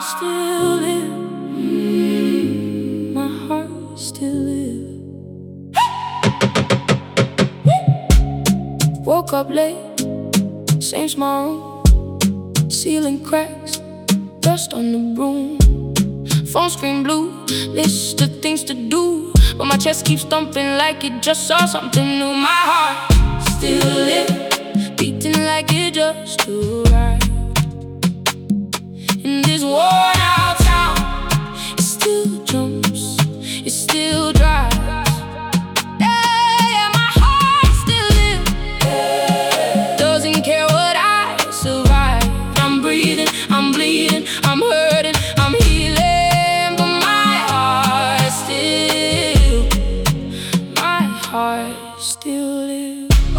still live. My heart still live. Woke up late, same small room, ceiling cracks, dust on the broom. Phone screen blue, list of things to do, but my chest keeps thumping like it just saw something new. My heart still live, beating like it just arrived. In this worn out town, it still jumps, it still drives. Yeah, my heart still lives, doesn't care what I survive. I'm breathing, I'm bleeding, I'm hurting, I'm healing, but my heart still lives.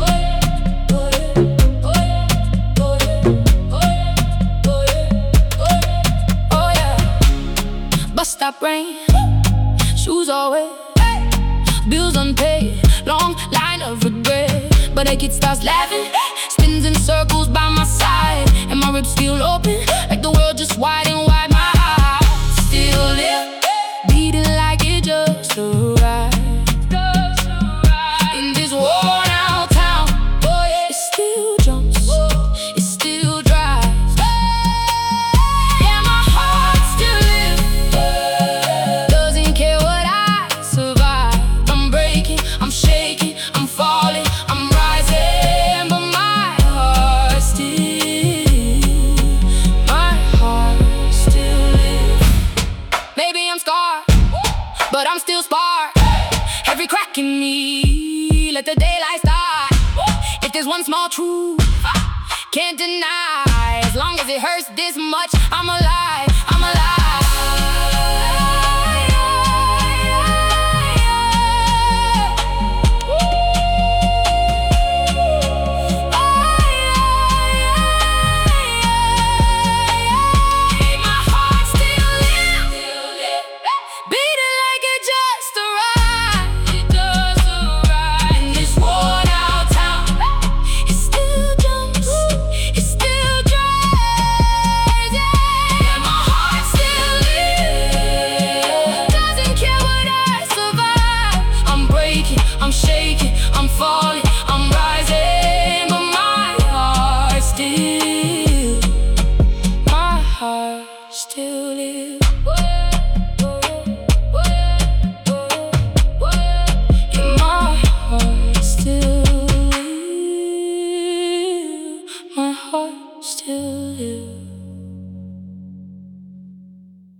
Bus stop rain, shoes all wet, bills unpaid, long line of regret. But a kid starts laughing, spins in circles by my side, and my ribs feel open like the world just wide and wide. My heart still live, beating like it just arrived. In this worn out town, it still jumps, it still drives. Yeah, my heart still lives, doesn't care what I survive. I'm breaking, I'm shaking, I'm falling, I'm rising, but my heart still lives. Maybe I'm scarred, but I'm still sparred. Every crack in me, let the daylight start. If there's one small truth, can't deny, as long as it hurts this much, I'm alive, I'm alive. My heart still lives, beating like it just arrived. It does arrive. In this worn out town, it still jumps, it still drives. Yeah, my heart still lives, doesn't care what I survive. I'm breaking, I'm shaking, I'm falling, I'm rising, but my heart still lives. Yeah, my heart still lives.